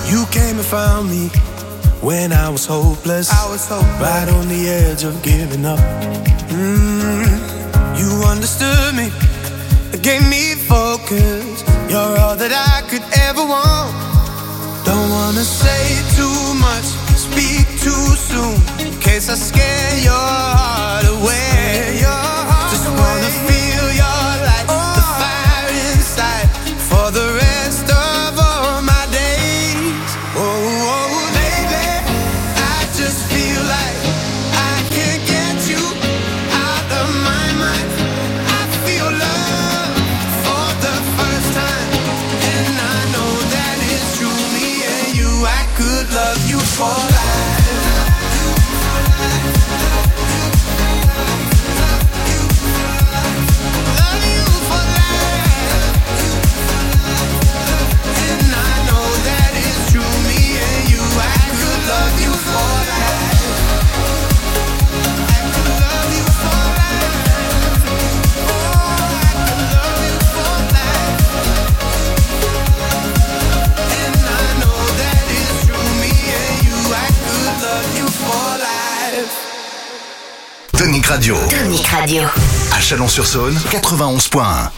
You came and found me when I was hopeless, right on the edge of giving up. You understood me, gave me focus. You're all that I could ever want. Don't wanna say too much, speak too soon, in case I scare your heart away. Just wanna feel your light, the fire inside, for the rest of all my days. Oh, baby, I just feel like I can't get you out of my mind. I feel love for the first time, and I know that it's true. Me and you, I could love you for life. Tonic Radio. Tonic Radio. À Chalon-sur-Saône, 91.1.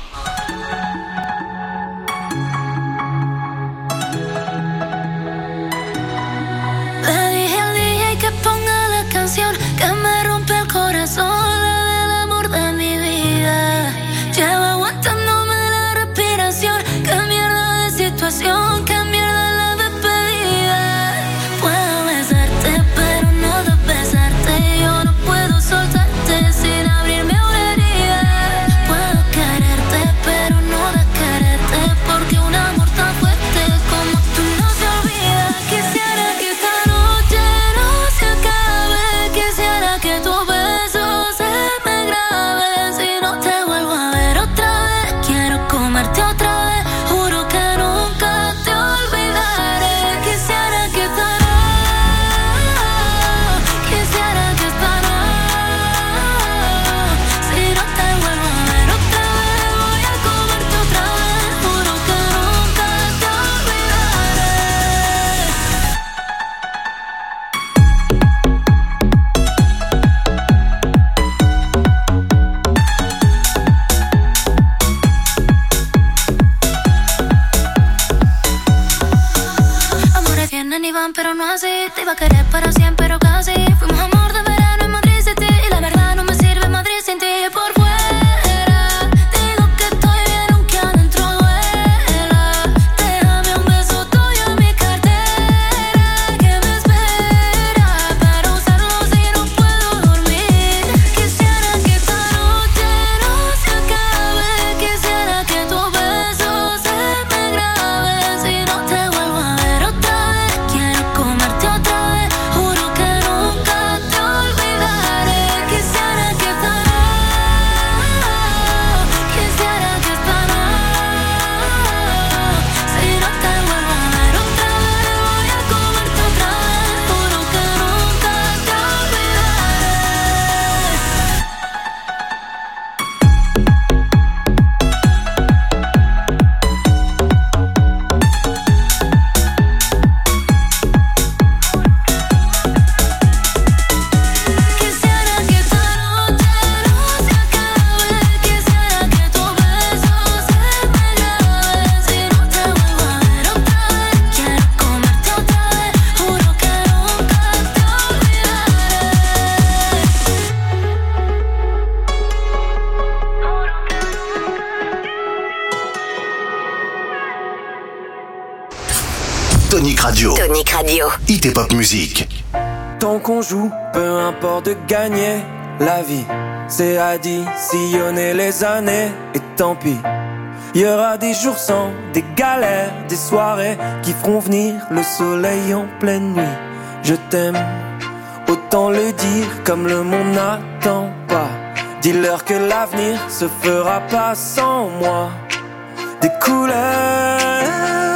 Le dije al DJ que ponga la canción que me rompe el corazón, la del amor de mi vida. Llevo aguantándome la respiración. Qué mierda de situación, qué mierda la despedida. Puedo besarte, pero no de besarte. Yo no puedo soltarte sin abrirme una herida. Puedo quererte, pero no de quererte, porque un amor tan fuerte como tú no se olvida. Quisiera que esta noche no se acabe. Quisiera que tus besos se me graben. Si no te vuelvo a ver otra vez, quiero comerte otra vez. Juro que nunca te olvidaré. Quisiera que esta quisiera que esta si no te vuelvo a ver otra vez, voy a comerte otra vez. Juro que nunca te olvidaré. Amores vienen y van, pero no así. Te iba a querer para siempre, pero casi. Fuimos amor de verano en Madrid City, y la verdad no me sirve Madrid sin ti. Por fuera digo que estoy bien, aunque adentro duela. Déjame un beso tuyo en mi cartera, que me espera para usarlo si no puedo dormir. Quisiera que esta noche no se acabe. Quisiera que tus besos se me graben. Si no te vuelvo a ver otra vez, quiero comerte otra vez. Juro que nunca te olvidaré. Quisiera que esta quisiera que esta si no te vuelvo a ver otra vez, voy a comerte otra vez. Juro que nunca te Quisiera que esta noche no se acabe. Quisiera que tus besos se me graben. Si no te vuelvo a ver otra vez, quiero comerte otra vez. Juro que nunca te Tonic Radio. Tonic Radio. Hit et pop musique. Tant qu'on joue, peu importe de gagner la vie, c'est additionner les années. Et tant pis, il y aura des jours sans, des galères, des soirées qui feront venir le soleil en pleine nuit. Je t'aime, autant le dire comme le monde n'attend pas. Dis-leur que l'avenir se fera pas sans moi. Des couleurs,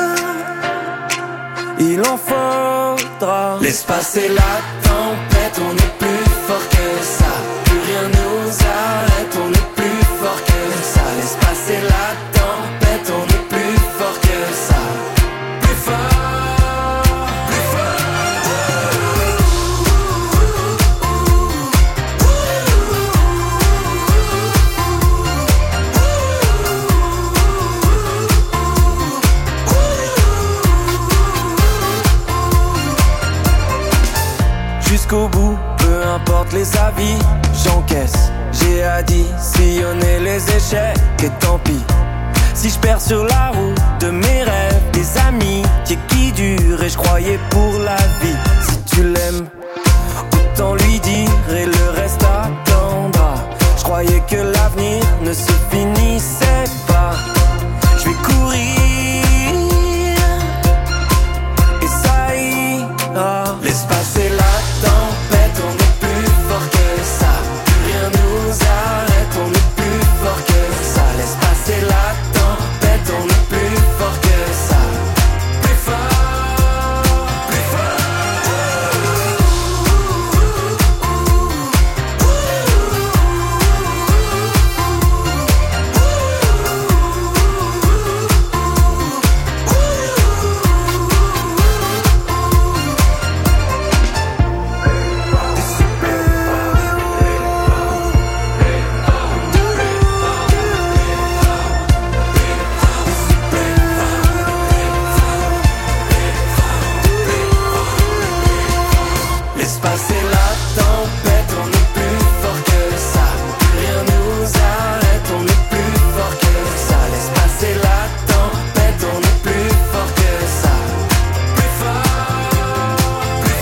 il en faudra. Laisse passer la tempête, on est plus fort que ça. Plus rien nous arrête, on est plus fort que ça. Laisse passer la tempête, on est plus fort que ça. Plus fort. jusqu'au bout, peu importe les avis, j'encaisse. J'ai additionné les échecs et tant pis. Si je perds sur la route de mes rêves, des amis qui durent et je croyais pour la vie. Si tu l'aimes, autant lui dire et le reste attendra. Je croyais que l'avenir ne se finissait pas. Je vais courir et ça ira. Laisse passer la tempête, on est plus fort que ça. Rien nous arrête, on est plus fort que ça. Laisse passer la tempête, on est plus fort que ça. Plus fort, plus fort. Laisse passer la tempête, on est plus fort que ça. Rien nous arrête, on est plus fort que ça. Laisse passer la tempête, on est plus fort que ça. Plus fort, plus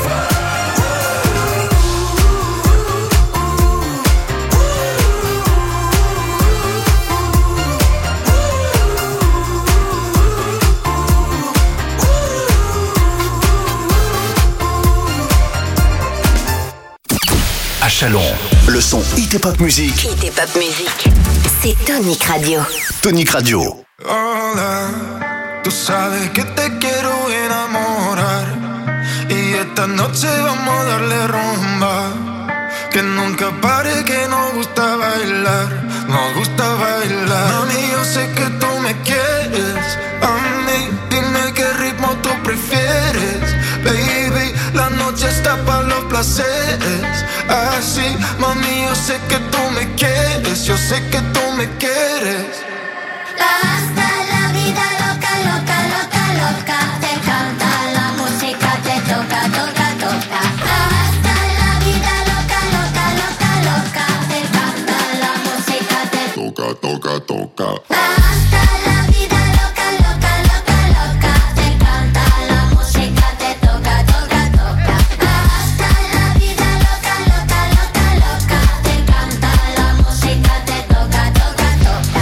À Chalon, le son Hit et Pop Music. Hit et Pop Music, c'est Tonic Radio. Tonic Radio. Hola, tú sabes que te quiero enamorar y esta noche vamos a darle rumba. Que nunca pare, que nos gusta bailar, nos gusta bailar. Mami, yo sé que tú me quieres, a mí dime qué ritmo tú prefieres. Baby, la noche está para los placeres. Así, mami, yo sé que tú me quieres, yo sé que tú me quieres. Hasta la vida loca, loca, loca, loca. Te encanta la música, te toca, toca, toca. Hasta la vida loca, loca, loca, loca. Te encanta la música, te toca, toca, toca. hasta la vida loca, loca, loca, loca. Te encanta la música, te toca, toca, toca. Hasta la vida loca, loca, loca, loca. Te encanta la música, te toca, toca, toca.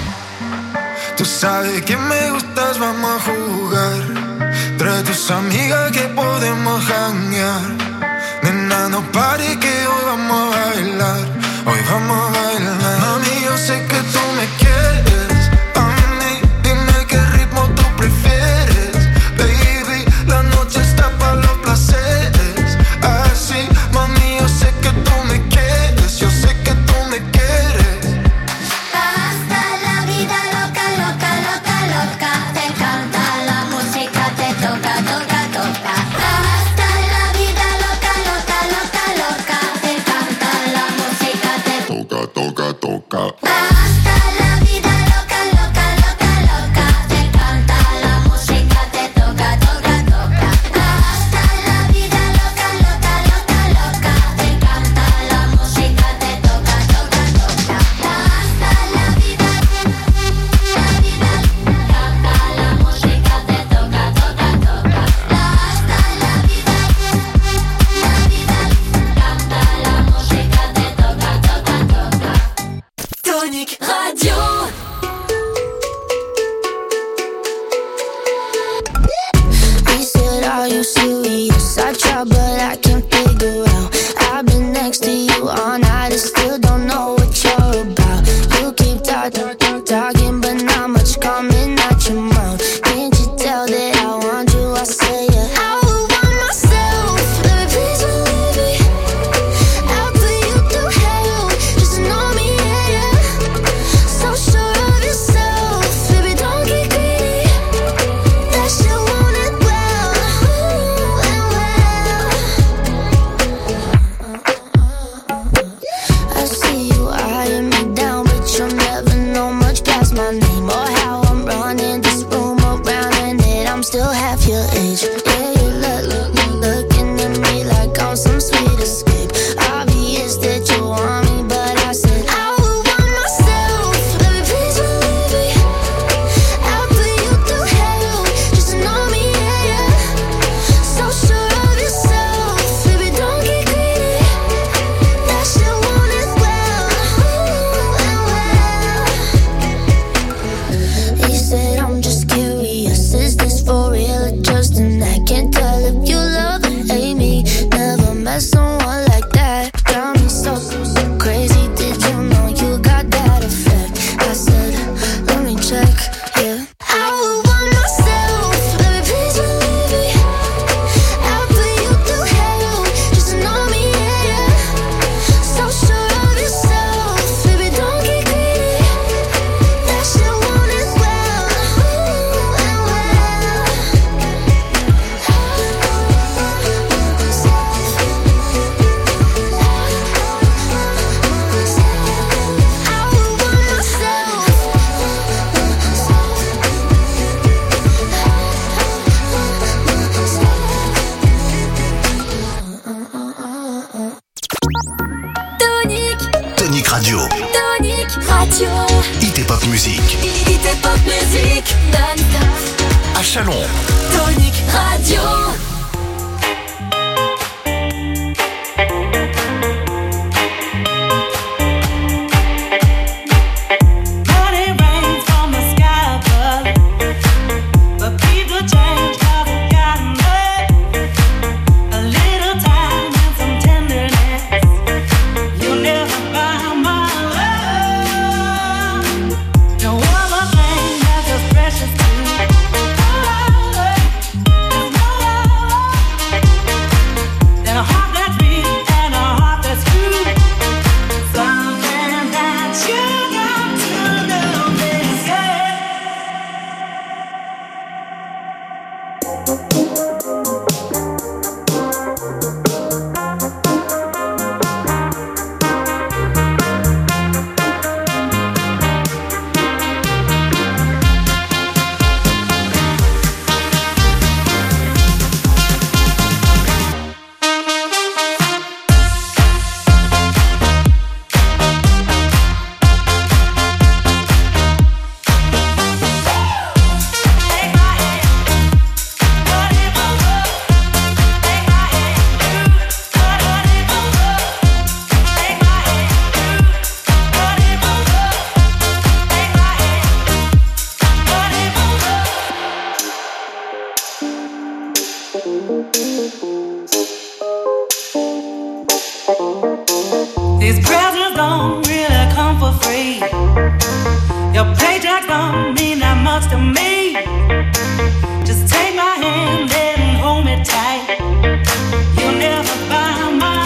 Tú sabes que me gustas, vamos a jugar. Trae tus amigas que podemos janguear. Nena, no pare que hoy vamos a bailar. Hoy vamos a bailar. Mami, yo sé que tú me quieres. A mí, dime qué ritmo tú prefieres. Baby, la noche está para los placeres. Así, mami, yo sé que tú me quieres. Yo sé que tú me quieres. Hasta la vida loca, loca, loca, loca. Te encanta la música, te toca, toca, toca. Hasta la vida loca, loca, loca, loca. Te encanta la música, te Toca, toca, toca. hasta la vida loca, loca, loca, loca. Te encanta la música, te toca, toca, toca. Hasta la vida loca, loca, loca, loca. Te encanta la música, te toca, toca, toca. Hasta la vida, encanta la música, te toca, toca, toca. Hasta la vida, encanta la música, te toca, toca, toca. Tonic Radio. He said, are you serious? I tried, but I can't figure out. I've been next to you all night and still don't know what you're about. You keep talking, but not much coming out your mouth. Can't you tell that I want you? I say yeah. I would want myself, baby, please don't leave me. I'll put you through hell, just to know me, yeah, yeah. So sure of yourself, baby, don't get greedy. That you want it well, and well. I see you eyeing me down, but you'll never know much past my name or how I'm running this room around, and that I'm still half your age. trust in that. Can't tell if you love or hate me. Never met someone like that. Got me so crazy. Did you know you got that effect? I said, let me check, yeah. I would want myself, baby, please believe me. I'll put you through hell, just to know me, yeah, yeah. So sure of yourself, baby, don't get greedy. That shit won't end well, and well. Tonic Radio. Tonic Radio. Hit Pop Music. Hit Pop Music. Non-stop. À Chalon. Tonic Radio. These presents don't really come for free. Your paycheck don't mean that much to me. Just take my hand and hold me tight. You'll never buy my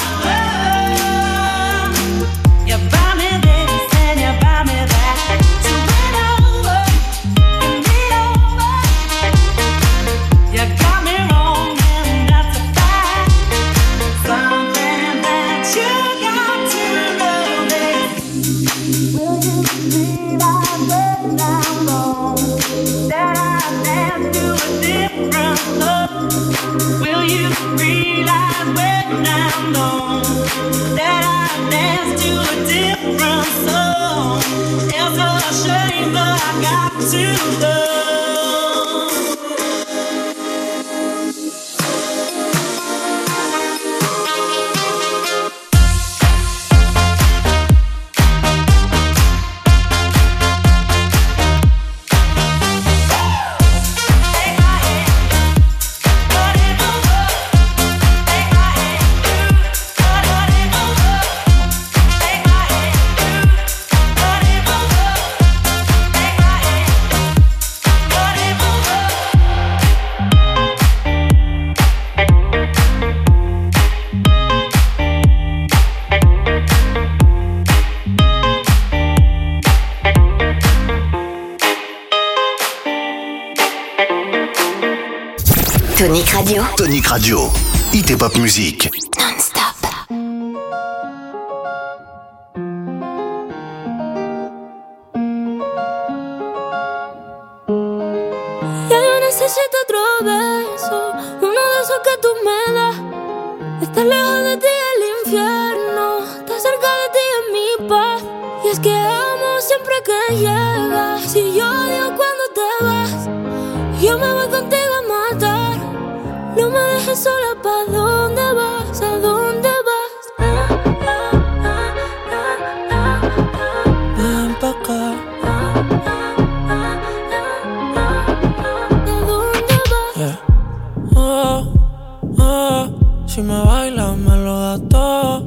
love. You buy me this and you buy me that. So win over and lean over. You got me wrong and that's a fact. Something that you got to know this. Will you realize when I'm gone that I dance to a different love? Will you realize when I'm gone that I dance to a different song? It's a shame but I got to love. Tonic Radio. Tonic Radio. Hit Pop Music. Non-stop. Ya yo necesito otro beso, uno de esos que tú me das. Estar lejos de ti es el infierno, estar cerca de ti es mi paz. Y es que amo siempre que llegas, si yo odio cuando te vas. Yo me voy contigo a matar, no me dejes sola. ¿Pa' dónde vas? ¿A dónde vas? Ven pa' acá. ¿A dónde vas? Yeah. Si me bailas me lo das todo.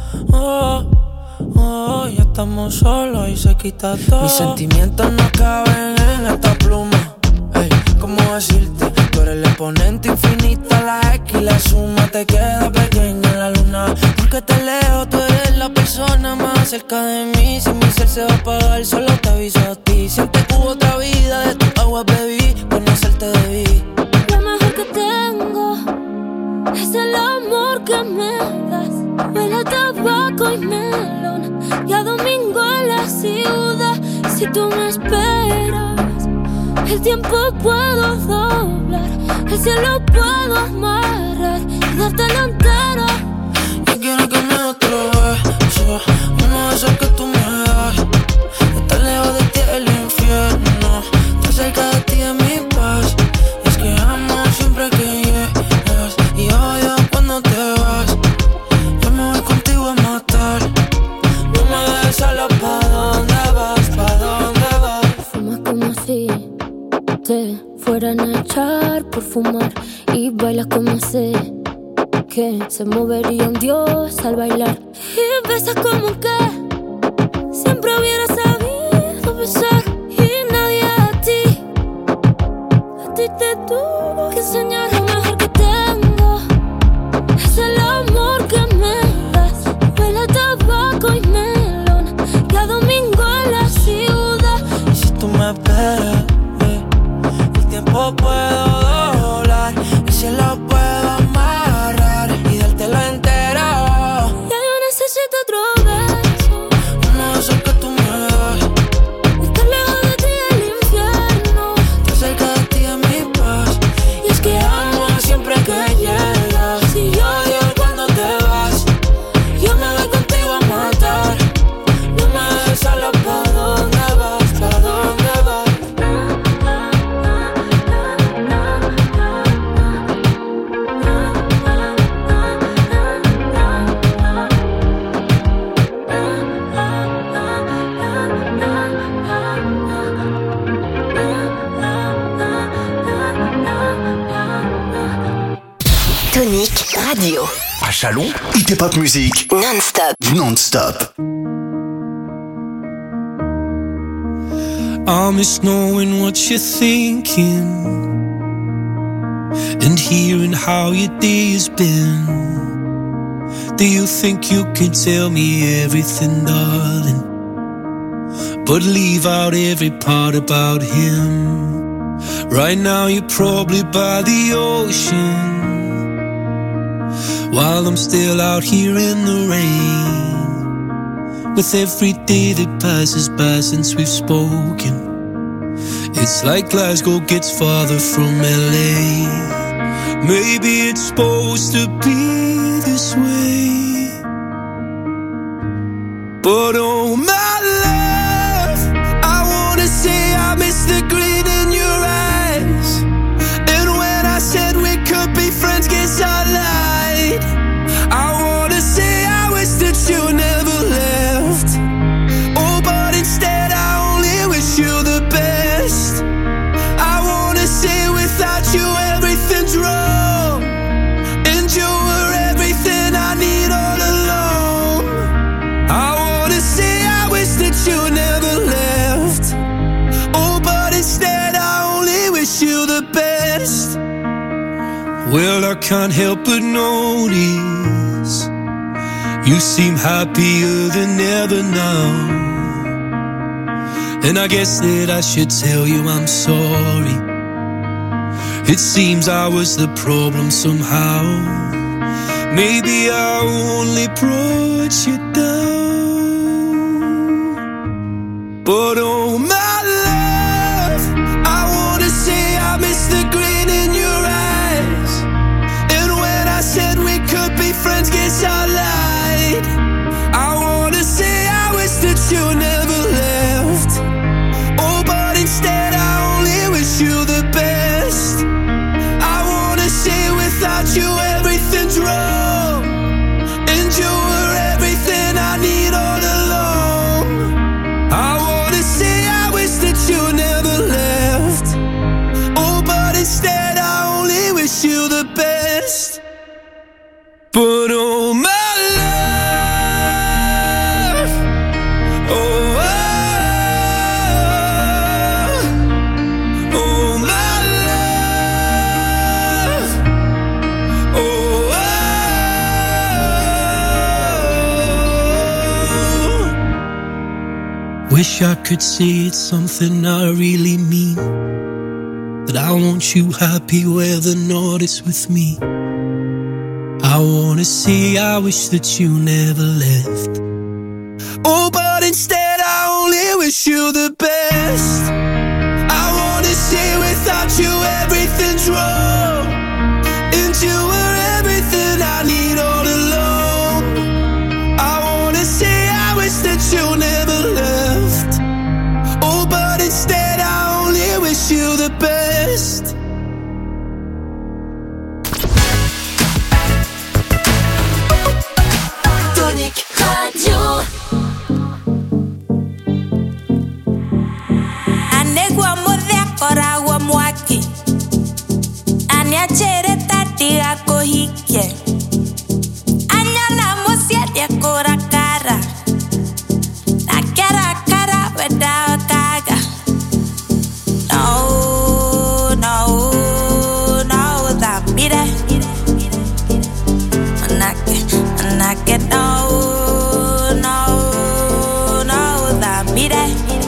Ya estamos solos y se quita todo. Mis sentimientos no caben en esta pluma. Ey, ¿cómo decirte? Tú eres el exponente infinito, la X y la suma te queda pequeña en la luna. Porque te leo, tú eres la persona más cerca de mí. Si mi ser se va a apagar, solo te aviso a ti. Siente que hubo otra vida, de tu agua bebí, conocerte debí. Lo mejor que tengo es el amor que me das. Huele a tabaco y melón y a domingo en la ciudad. Si tú me esperas, el tiempo puedo doblar, el cielo puedo amarrar y dártelo entero. Yo quiero que me des otro beso, uno de esos que tú me das. Estar lejos de ti es el infierno, estar cerca de ti es mi paz. Y es que amo siempre que llegas y odio cuando te vas. Yo me voy contigo a matar, no me dejes solo. ¿Pa' dónde vas? ¿Pa' dónde vas? Fumas como si te fueran a echar por fumar y bailas como sé que se movería un dios al bailar. Y besas como que siempre hubiera sabido besar. Y nadie a ti te tuvo que enseñar. Lo mejor que tengo es el amor que me das. Huele a tabaco y melón y a domingo en la ciudad. Y si tú me esperas, el tiempo puedo doblar, el cielo puedo amarrar y dártelo entero. Ya yo necesito otro beso, uno de esos que tú me das. estar lejos de ti es el infierno, Estar cerca de ti es mi paz. Y es que amo siempre que llegas y odio cuando te vas. Yo me voy contigo a matar, no me dejes solo. ¿Pa' dónde vas? ¿Pa' dónde vas? Tonic Radio. À Chalon, Hit & Pop Music. Non-stop. Non-stop. I miss knowing what you're thinking and hearing how your day has been. Do you think you can tell me everything, darling, but leave out every part about him? Right now you're probably by the ocean, while I'm still out here in the rain. With every day that passes by since we've spoken, it's like Glasgow gets farther from LA. Maybe it's supposed to be this way, but oh my love, I wanna say I miss the gleam in your eyes. And when I said we could be friends, guess I lied. I wanna say I wish that you never left. Oh, but instead I only wish you the best. I wanna say without you everything's wrong, and you were everything I need all along. I wanna say I wish that you never left. Oh, but instead I only wish you the best. Well, I can't help but notice you seem happier than ever now, and I guess that I should tell you I'm sorry. It seems I was the problem somehow. Maybe I only brought you down, but oh my love, I wanna say I miss the grin in your eyes. And when I said we could be friends, guess I lied. I wanna say I wish that you never left. Oh, but instead I only wish you the best. I wanna say without you everything's wrong, and you were everything I need all along. I wanna say I wish that you never left. Oh, but instead I only wish you the the best. But oh my love, oh, oh my love, oh, wish I could say it's something I really mean, that I want you happy where the north is with me. I wanna say I wish that you never left. Oh, but instead I only wish you the best. I wanna say without you everything's wrong, and you were everything I need all along. I wanna say I wish that you never left. Oh, but instead I only wish you the best. Radio. Anegwa modea koragwa mwaki. Aniachere tati ako hike. Anyala mosia kora cara. Na cara without kaga. No, that mire. Anake, no, that mire.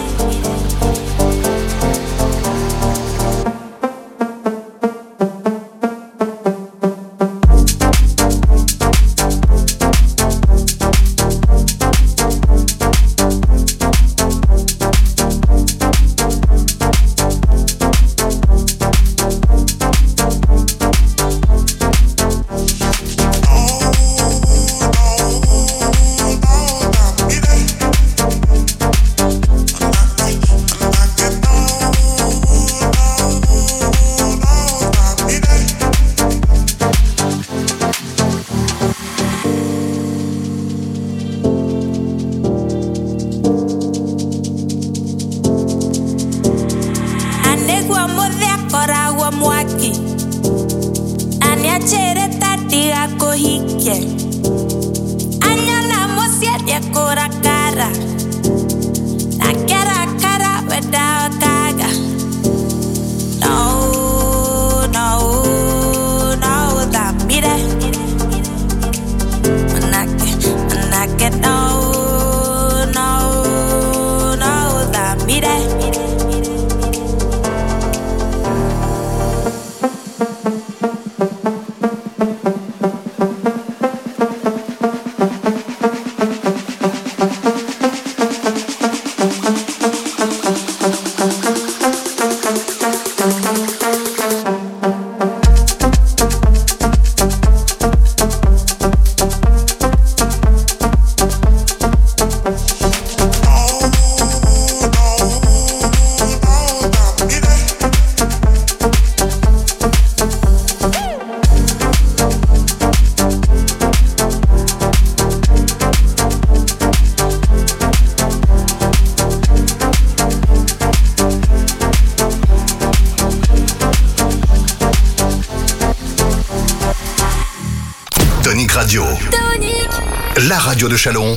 La radio de Châlons,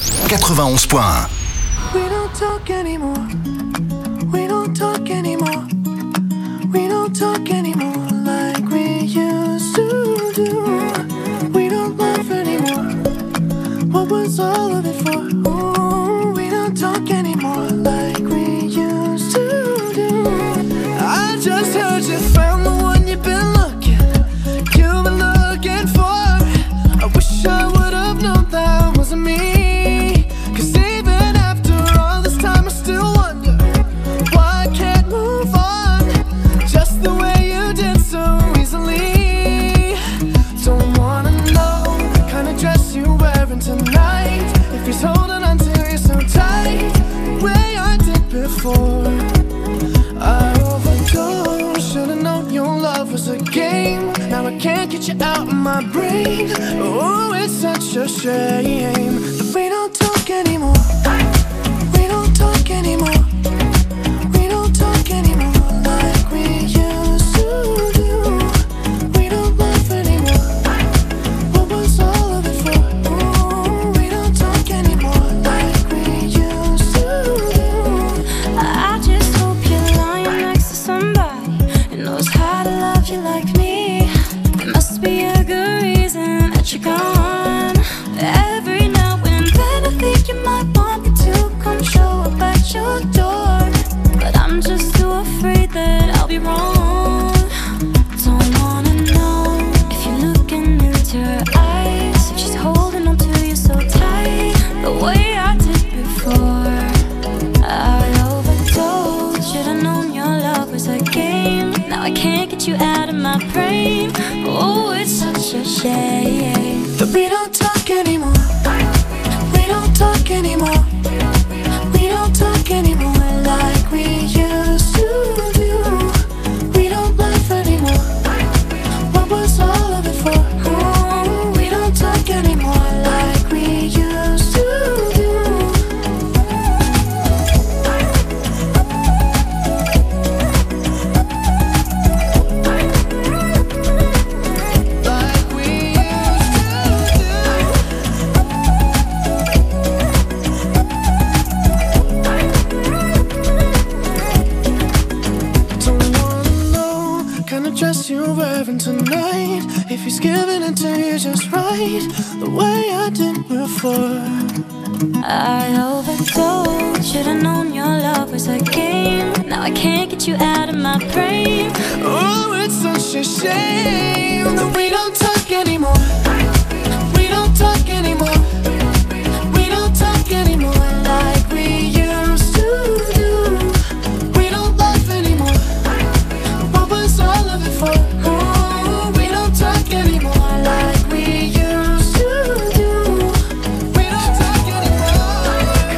91.1. We don't talk anymore. We don't talk anymore. We don't talk anymore like we used to do. We don't laugh anymore. What was all of it for? Ooh, we don't talk anymore like we used to do. I just heard you found the one you've been looking for. I wish I would have known that wasn't me. 'Cause even after all this time I still wonder why I can't move on just the way you did so easily. Don't wanna know the kind of dress you're wearing tonight, if he's holding on to you so tight the way I did before. I overdosed, should've known your love was a game. Now I can't get you out of my brain. Oh, it's such a shame that we don't talk anymore. We don't talk anymore. We don't talk anymore like we used to do. We don't laugh anymore. that you're gone. Every now and then I think you might want me to come show up at your door, but I'm just too afraid that I'll be wrong. Don't wanna know if you're looking into her eyes, if she's holding on to you so tight, the way I did before. I overdosed, should've known your love was a game. Now I can't get you out of my brain. Oh, it's such a shame that we don't talk anymore. We don't talk anymore. We don't talk anymore like we used to do. We don't laugh anymore. What was all of it for? Oh, we don't talk anymore like we used to do. You're wearing tonight, if he's giving it to you just right, the way I did before. I overdosed, should've known your love was a game. Now I can't get you out of my brain. Oh, it's such a shame that we don't talk anymore. We don't talk anymore. We don't talk anymore like we used to do. We don't laugh anymore. What was all of it for? Oh, we don't talk anymore like we used to do. We don't talk anymore.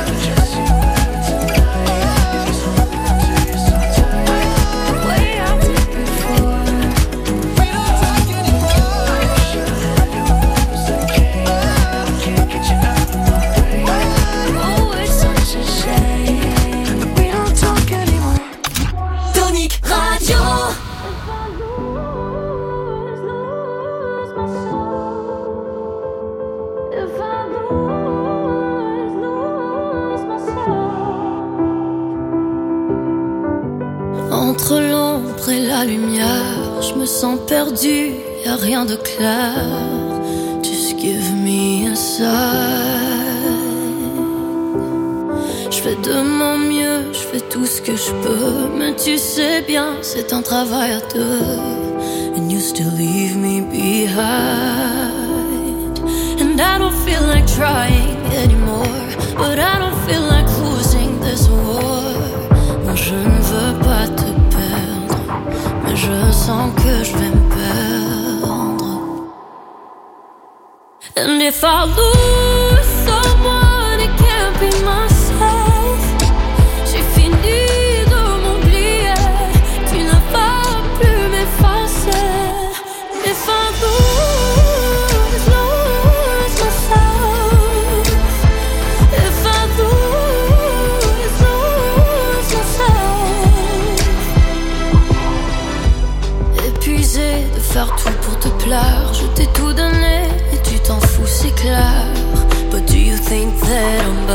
The way I did before. We don't talk anymore. Can't get you out of my way. Oh, it's such a shame that we don't talk anymore. Tonic Radio. Entre l'ombre et la lumière, je me sens perdue, y'a rien de clair. Just give me a sign. Je fais de mon mieux, je fais tout ce que je peux, mais tu sais bien, c'est un travail à deux. And you still leave me behind. And I don't feel like trying anymore, but I don't feel like losing this war. Moi je ne veux pas te perdre, mais je sens que je vais me perdre. And if I lose someone, it can't be myself. J'ai fini de m'oublier, tu ne vas plus m'effacer. If I lose myself, if I lose myself. Épuisé de faire tout pour te plaire, je t'ai tout donné et tu t'en fous, c'est clair. But do you think that I'm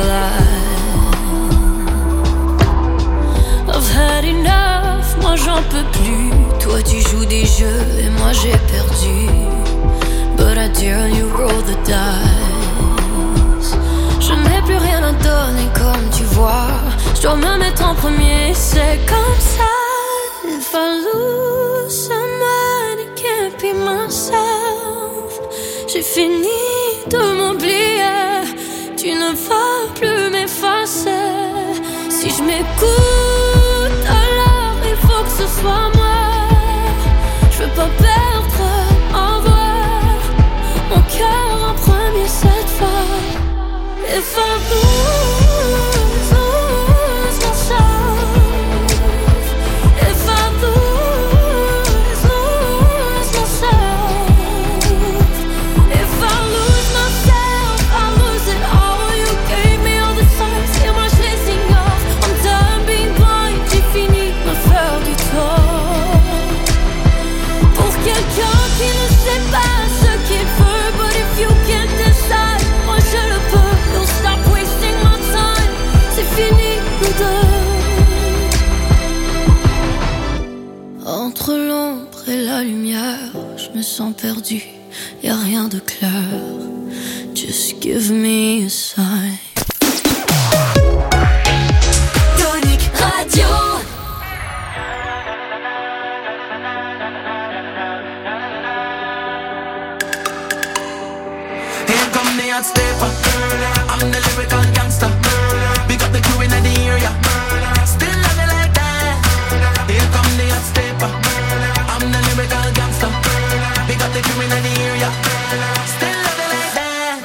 blind? I've had enough, moi j'en peux plus. Toi tu joues des jeux et moi j'ai perdu. But I dare you roll the dice. Je n'ai plus rien à donner comme tu vois. Je dois me mettre en premier, c'est comme ça. If I lose someone, it can't be myself. J'ai fini de m'oublier, tu ne vas plus m'effacer. Si je m'écoute, alors il faut que ce soit moi. Je veux pas perdre en voix mon cœur en premier cette fois. If I lose myself, if I lose myself, if I lose myself, I lose it all. You gave me all y'a rien de clair. Just give me a sign. Tonic Radio. Here come the hot stepper. I'm the lyrical gangster. Big up the crew in the area. Still love it like that. Here come the hot stepper. I'm the lyrical gangster. Big up the crew in the area. Still love it like that.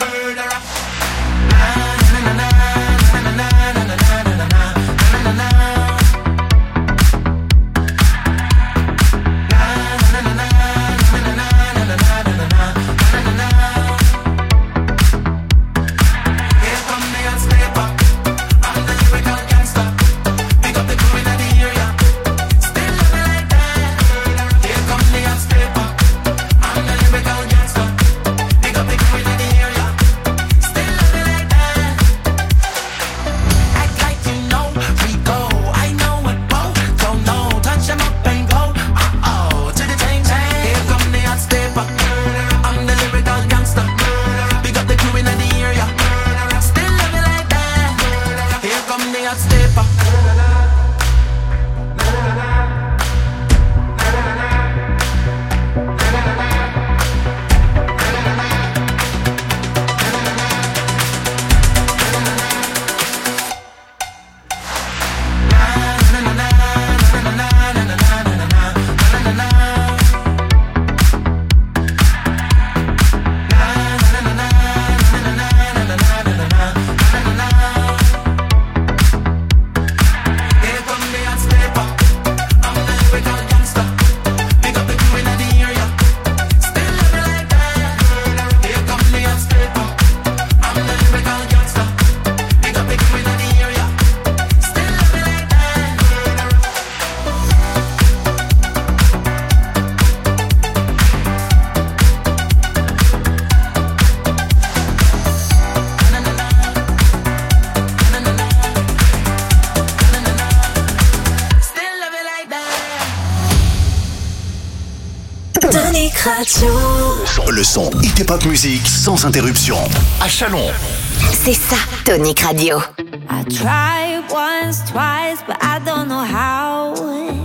Le son Hit & Pop Music sans interruption. À Chalon. C'est ça, Tonic Radio. I tried once, twice, but I don't know how.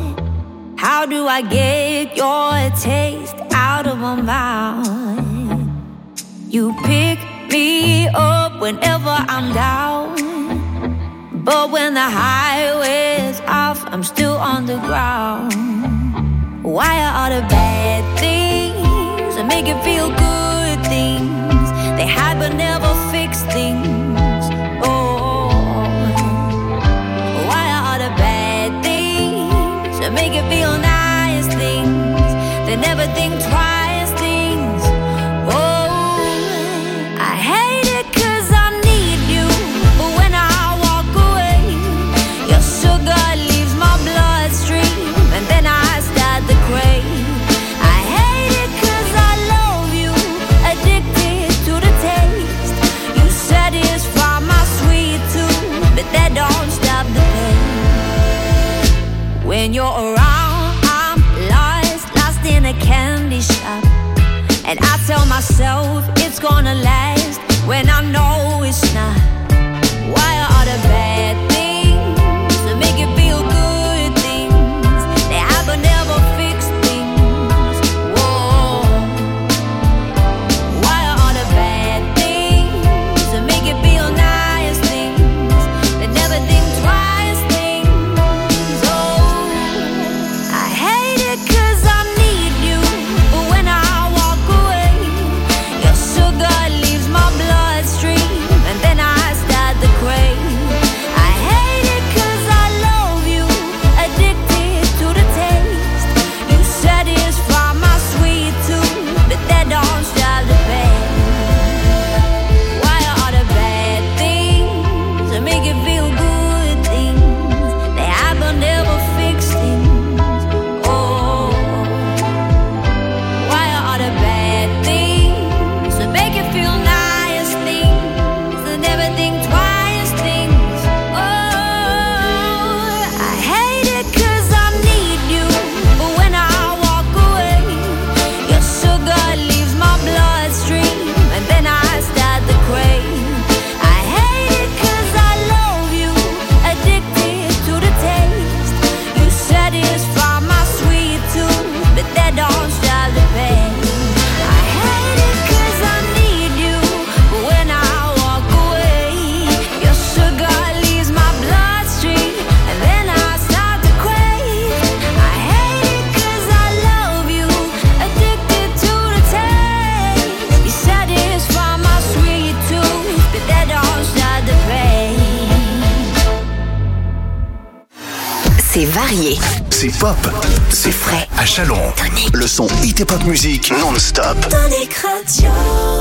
How do I get your taste out of my mouth? You pick me up whenever I'm down, but when the highway's off, I'm still on the ground. Why are all the bad things that make it feel good things? They hide but never fix things. Oh, why are all the bad things that make it feel nice things? They never think twice things. Oh, I hate it 'cause I need you, but when I walk away, your sugar leaves my bloodstream, and then I start to crave. I hate it 'cause I love you, addicted to the taste. You satisfy my sweet tooth, but that don't stop the pain. When you're around, I'm lost in a candy shop, and I tell myself it's gonna last when I know it's not. Why are all the bad things that make it feel good things? They have but never fix things. Whoa. Why are all the bad things that make it feel nice things? They never think twice things. Oh, I hate it 'cause I need you, but when I walk away, your sugar leaves my bloodstream, and then I start to crave. C'est varié. C'est pop. C'est frais. À Chalon. Tonic. Le son Hit et Pop Music non-stop. Tonic Radio.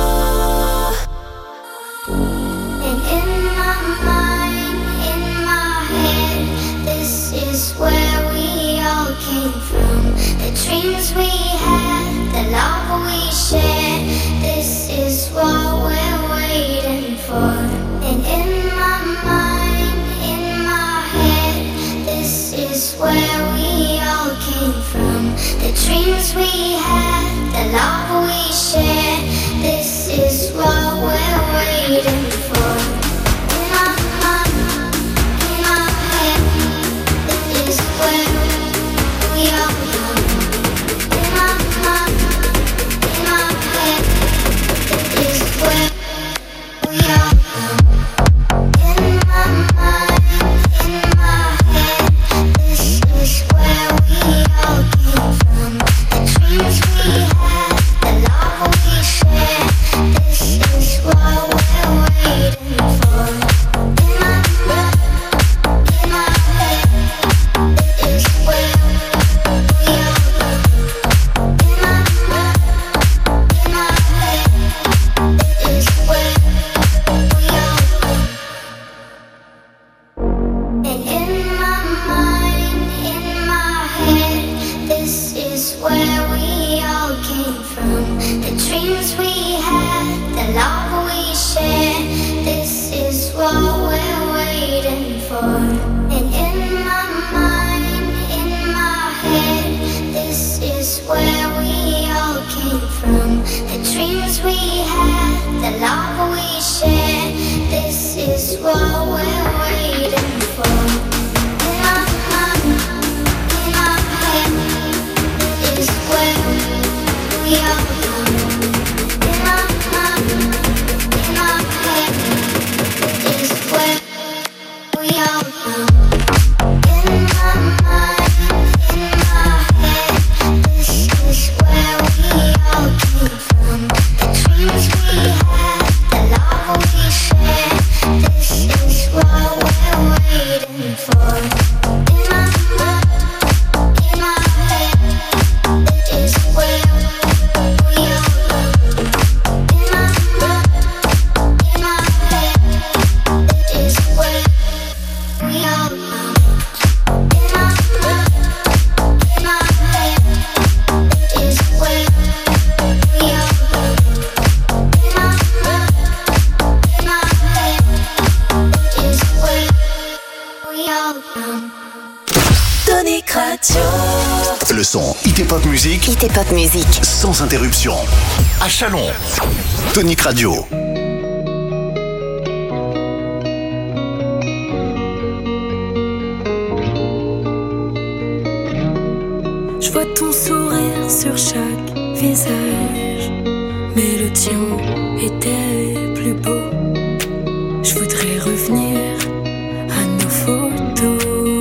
And in my mind, in my head, this is where we all came from. The dreams we had, the love we shared, this is what we're waiting for. And in my mind, in my head, this is where we all came from. The dreams we had, the love we shared, this is what we're waiting for. In my mind, in my head, this is where we all come. In my mind, in my head, this is where we all come. In my mind, in my head, this is where we all came from. The dreams we had, the love we shared, this is what we're waiting for. In my mind, in my head, this is where we all come. In my mind, in my head, this is where we all come. And in my mind, in my head, this is where we all came from. The dreams we had, the love we shared, this is what we're waiting for. And in my mind, in my head, this is where we all came from. The dreams we had, the love we shared, this is what we're waiting for. In my mind, in my head, this is where we all come. In my mind, in my head, this is where we all come. In my mind, in my head, this is where we all came from. The dreams we had, the love we shared, this is what we're waiting for. In my mind, in my head, this is where we all come. In my mind, in my head, this is where we all come. In my mind, in my head, this is where we all come. In my mind, in my head, this is where we all come. Tonic Radio. Le son Hit et Pop Music Hit et Pop Music. sans interruption. À Chalon. Tonic Radio. Je vois ton sourire sur chaque visage, mais le tien était plus beau. Je voudrais revenir à nos photos.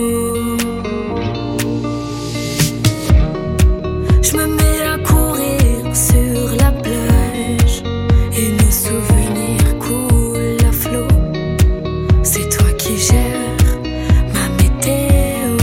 Je me mets à courir sur la plage et nos souvenirs coulent à flot. C'est toi qui gères ma météo.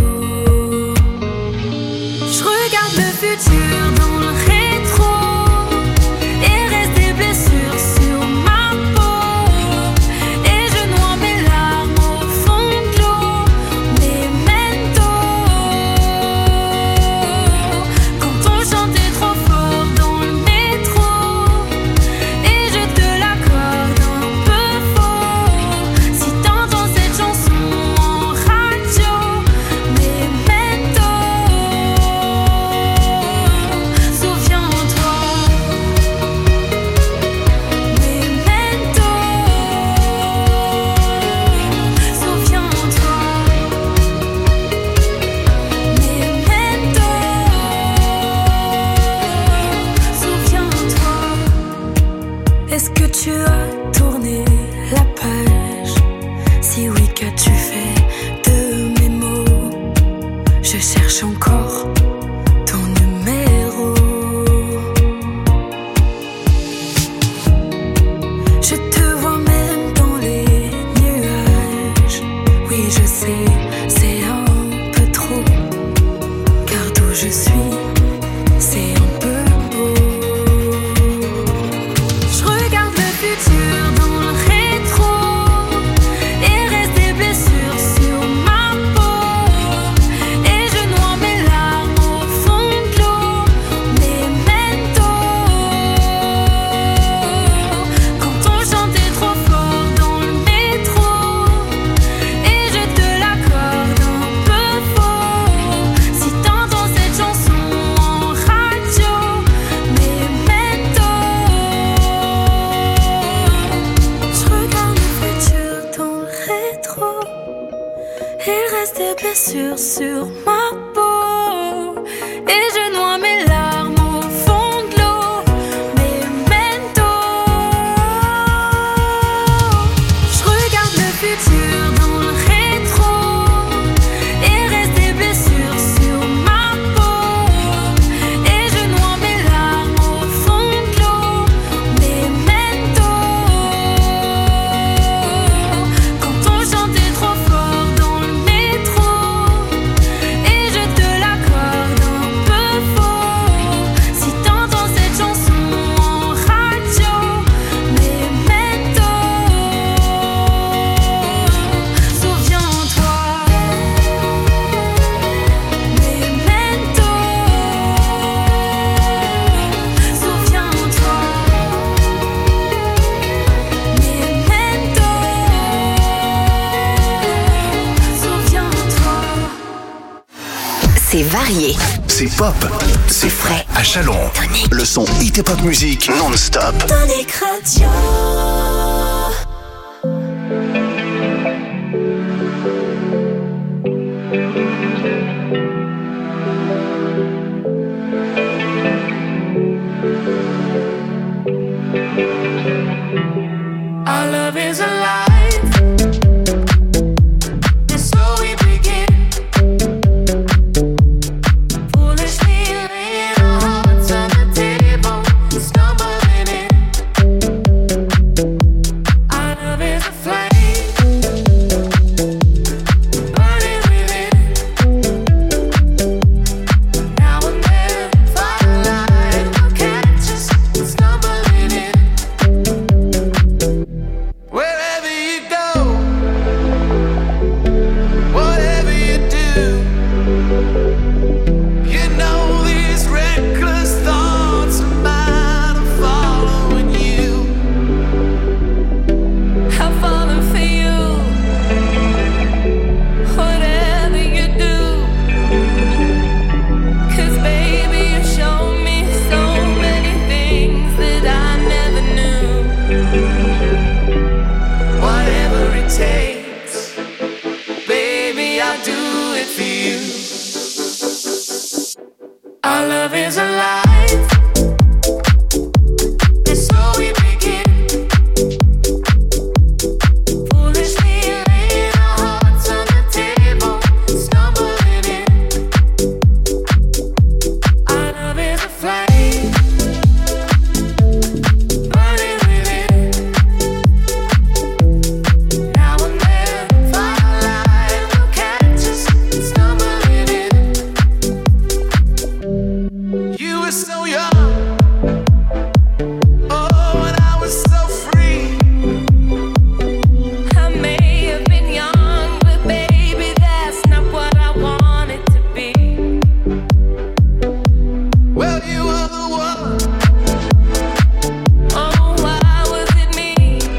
Je regarde le futur dans le rétro et reste des blessures sur ma peau. Et je noie mes larmes au fond de l'eau. Memento. Quand on chantait trop fort dans le métro et je te l'accorde un peu faux. Si t'entends cette chanson en radio, Memento. Souviens-toi, Memento. Souviens-toi, Memento. Souviens-toi. Est-ce que tu as tourné la page? Si oui, qu'as-tu fait de mes mots? Je cherche encore ton numéro. Je te vois même dans les nuages. Oui, je sais, c'est un peu trop. blessures sur ma peau et je noie mes larmes au fond de l'eau. Memento, je regarde le futur dans le rétro et reste des blessures sur ma peau et je noie mes larmes au fond de l'eau. Memento, quand on chantait trop fort dans le métro et je te l'accorde un peu faux. Si t'entends cette chanson en radio, Memento, souviens-toi. Memento, souviens-toi. Memento, souviens-toi. C'est varié. C'est pop. C'est frais. À Chalon. Le son Hit et Pop Music non-stop. Tonic Radio. Our love is alive, and so we begin. Foolishly laying our hearts on the table, stumbling in. Our love is a flame, burning within. Now and then, firelight will catch us, stumbling in. Wherever you go, whatever you do, you know these reckless thoughts of mine are following you. I've fallen for you. Whatever you do, 'cause baby you show me so many things that I never knew. Whatever it takes, baby, I'll do it for you. Our love is alive, and so we begin. Foolishly laying our hearts on the table, stumbling in. Our love is a flame, burning within. Now and then, firelight will catch us, stumbling in. You were so young, oh, and I was so free. I may have been young, but baby that's not what I wanted to be. Well, you were the one. Oh, why was it me?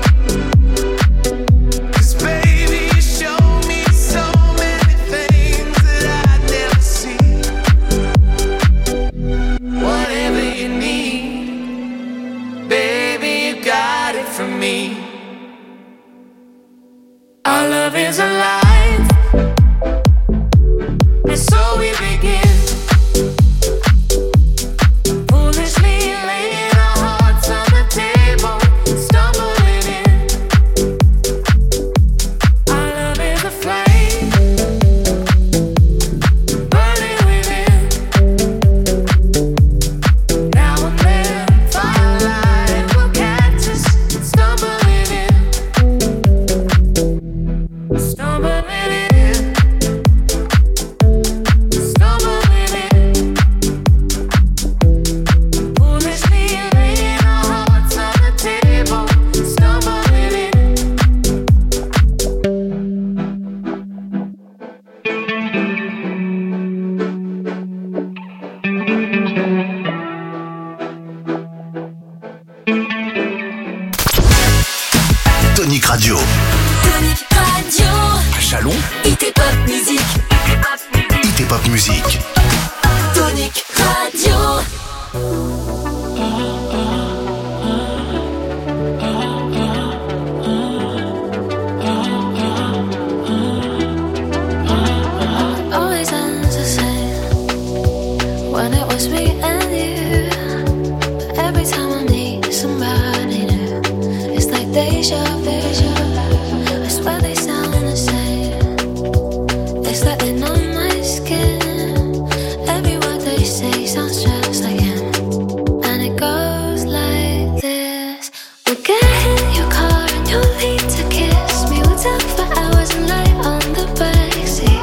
'Cause baby, you showed me so many things that I'd never see. Whatever you need, baby, you got it from me. Our love is alive, and so we begin. Foolishly laying our hearts on the table, stumbling in. Our love is a flame, burning within. Now and then, firelight will catch us, stumbling in. Stumbling in. Stumbling in. Foolishly laying our hearts on the table, stumbling in. Tonic Radio. Tonic Radio. À Chalon. Hit et Pop Music. Hit et Pop Music. Tonic Radio. deja vu. I swear they sound the same. It's like they know my skin. Every word they say sounds just like him. And it goes like this. We'll get in your car and you'll lead to kiss me. We'll talk for hours and lie on the backseat.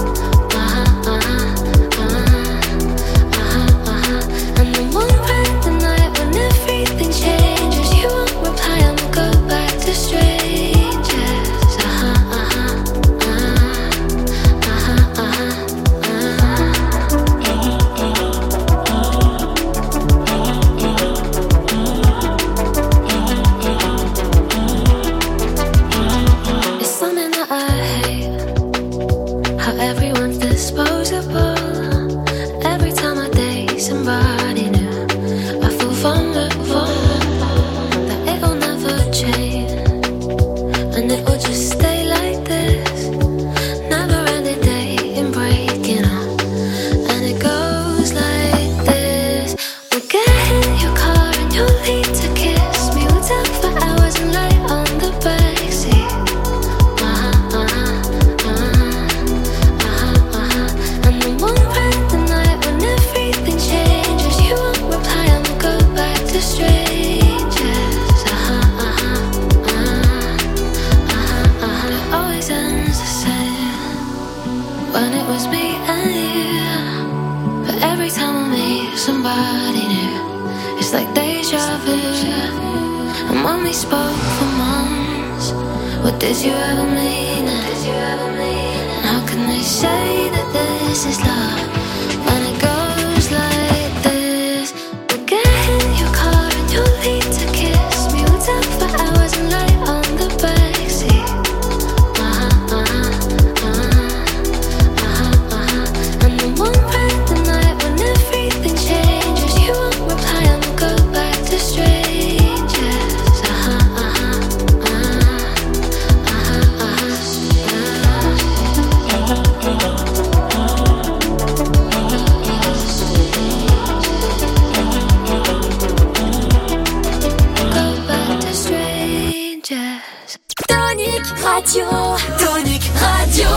And then we'll ride the night when everything changes. You won't reply and we'll go back to strangers. It's something that I hate, how everyone's disposable. Every time I date somebody new, I feel vulnerable, that it'll never change, and it will just stay like this. Never ending dating, breaking up, and it goes like this. We'll get in your car and you'll lead to kiss me. We'll talk for hours and lie on the backseat. And then we'll ride the night when everything changes. You won't reply and we'll go back to strangers. It always ends the same when it was me and you. But every time I meet somebody new, it's like deja vu. And when we spoke for months, what did you ever mean it? And how can they say that this is love when it goes like this? We'll get in your car and you'll lead to kiss me. We'll talk for hours and lie on the backseat. And then we'll ride the night when everything changes. You won't reply and we'll go back to strangers. Go back to strangers. Tonic Radio. Tonic Radio.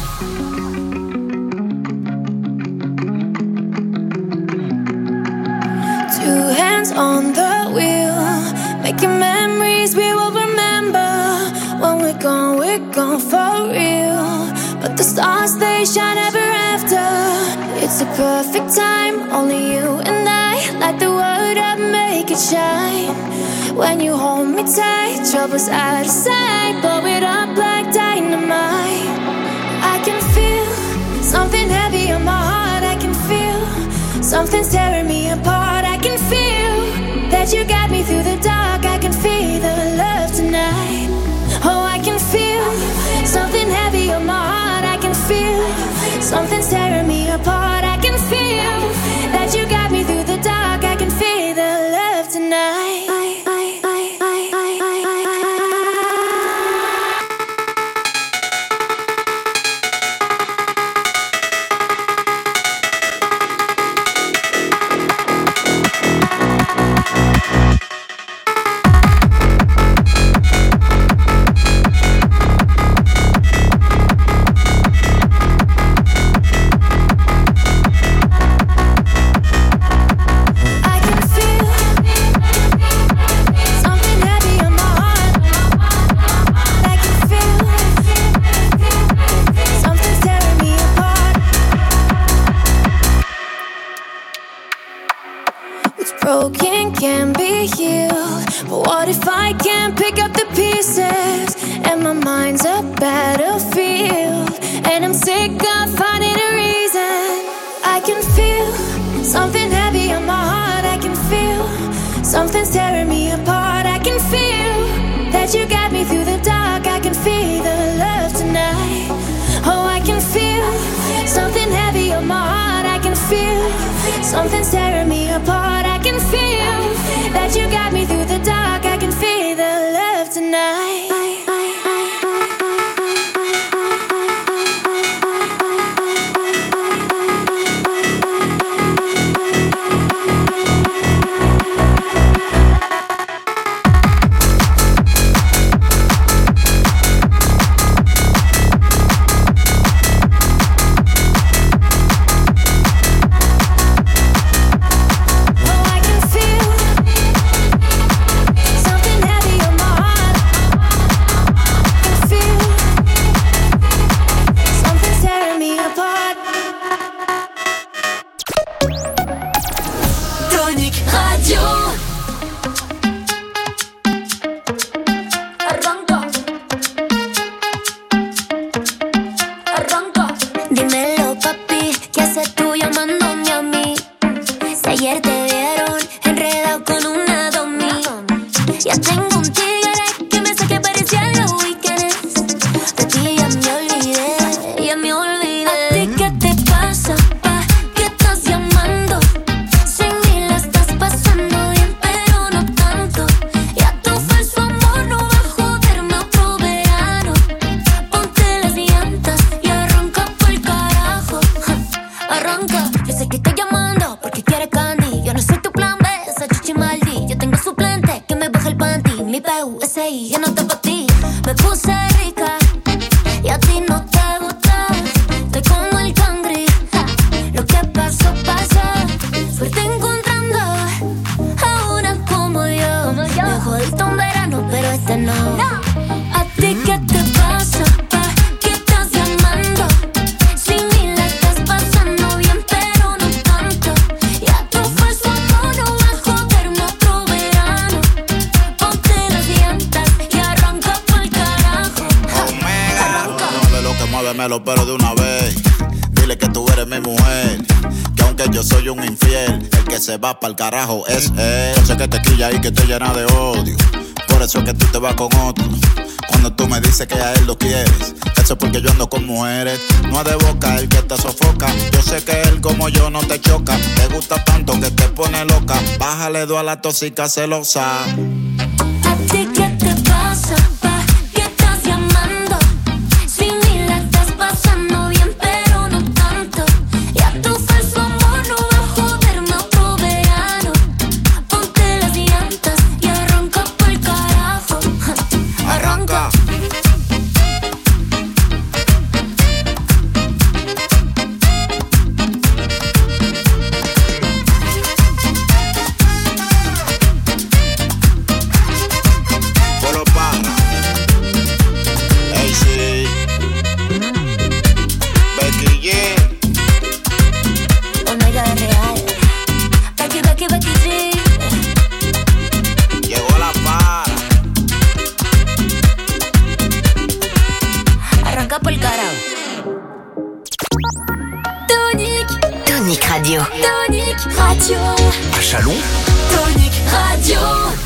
Two hands on the wheel, making memories we will remember. When we're gone for real. But the stars, they shine ever after. It's a perfect time, only you and I. Light the world up, make it shine. When you hold me tight, trouble's out of sight. Blow it up like dynamite. I can feel something heavy on my heart. I can feel something's tearing me apart. I can feel that you got me through the dark. I can feel the love tonight. Oh, I can feel something heavy on my heart. I can feel something's tearing me apart. I can feel that you got me through the dark. I can feel the love tonight. Broken can be healed, but what if I can't pick up the pieces? And my mind's a battlefield, and I'm sick of finding a reason. I can feel something heavy on my heart. I can feel something's tearing me apart. I can feel that you got me through the dark. I can feel the love tonight. Oh, I can feel something heavy on my heart. I can feel something's tearing me apart. I can feel that you got me through the dark. I can feel the love tonight. Tengo un tigre que me saque parecía los weekends. De ti ya me olvidé, ya me olvidé. ¿A ti qué te pasa, pa? ¿Qué estás llamando? Sin mí la estás pasando bien, pero no tanto. Ya tu falso amor no va a joderme otro verano. Ponte las llantas y arranca pa'l carajo. Arranca, yo sé que estoy llamando porque quieres candy. Yo no soy tu plan B, esa chichi maldi. Yo tengo suplente que me baja el panty. Mi PUSI, ya no está pa' ti. Me puse rica y a ti no te gusta. Estoy como el cangri, lo que pasó, pasó. Suerte encontrando a una como yo. Me jodiste un verano, pero este no. ¿A ti qué te pasa, pa? ¿Qué estás llamando? Sin mí la estás pasando bien, pero no tanto. Ya tu falso amor no va a joderme otro verano. Ponte las llantas y arranca pa'l carajo. Mueve lo que muévemelo, pero de una vez. Dile que tú eres mi mujer, que aunque yo soy un infiel, el que se va pa'l carajo es él. Sé que te quilla y que te llena de odio, por eso es que tú te vas con otro. Cuando tú me dices que a él lo quieres, eso es porque yo ando con mujeres. No es de boca el que te sofoca. Yo sé que él como yo no te choca. Te gusta tanto que te pone loca. Bájale dos a la tóxica celosa. ¿A ti qué te pasa, pa? ¿Qué estás llamando? Sin mí la estás pasando bien, pero no tanto. Ya tu falso amor no va a joderme otro verano. Ponte las llantas y arranca pa'l carajo. Arranca. Polo para AC Becky G. Omega de real. Becky, Becky, Becky G. Llegó la para. Arranca pa'l carajo. Tonic Radio. Tonic Radio. À Chalon, Tonic Radio.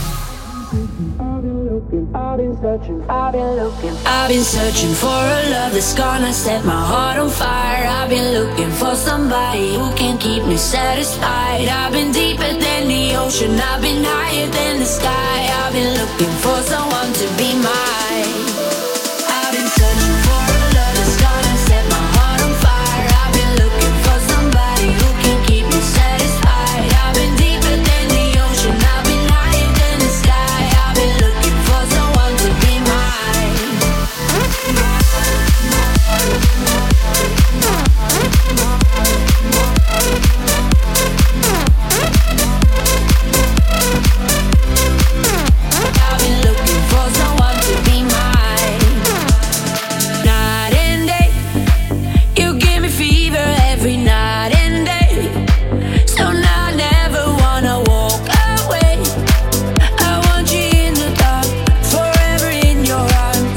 I've been searching for a love that's gonna set my heart on fire. I've been looking for somebody who can keep me satisfied. I've been deeper than the ocean, I've been higher than the sky. I've been looking for someone to be mine. I've been searching for a love that's gonna set my heart on fire. I've been looking for somebody who can keep me satisfied. I've been deeper than the ocean, I've been higher than the sky. I've been looking for someone to be mine. I've been looking for someone to be mine. Night and day, you give me fever every night and day. So now I never wanna walk away. I want you in the dark, forever in your arms.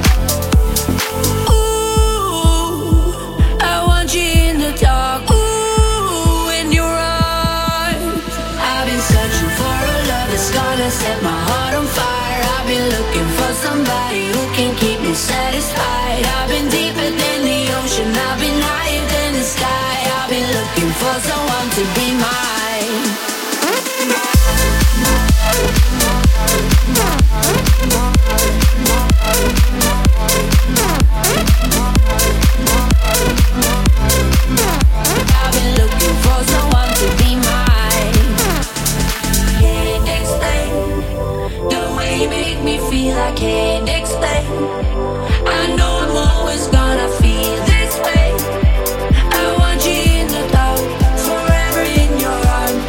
Ooh, I want you in the dark, ooh, in your arms. I've been searching for a love that's gonna set my heart on fire. I've been looking for somebody who can keep me satisfied. I've been deeper than the ocean, I've been higher than the sky. I've been looking for someone to be mine. I've been looking for someone to be mine. Can't explain the way you make me feel. I can't explain. I know I'm always gonna feel this way. I want you in the dark, forever in your arms.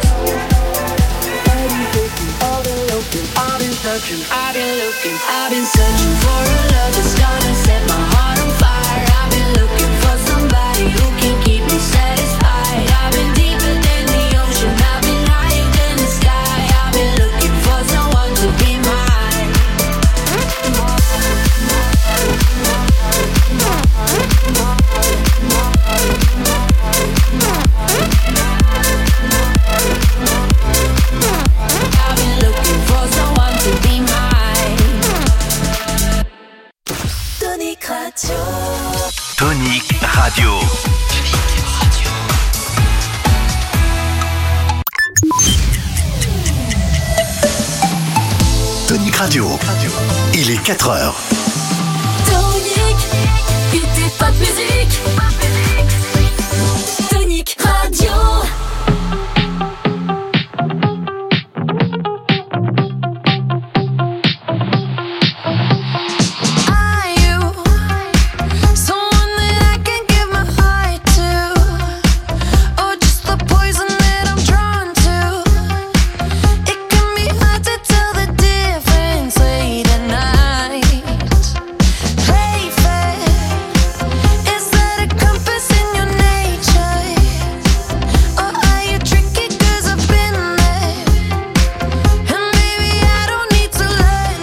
I've been searching for a love that's gonna set my heart on fire. I've been looking for somebody who can keep me satisfied. I've been deeper than the ocean, I've been higher than the sky. I've been looking for someone to be mine. I've been looking for someone to be mine. Radio. Tonic Radio. Tonic Radio. Il est 4h. Tonic, hit et pop musique. Tonic Radio.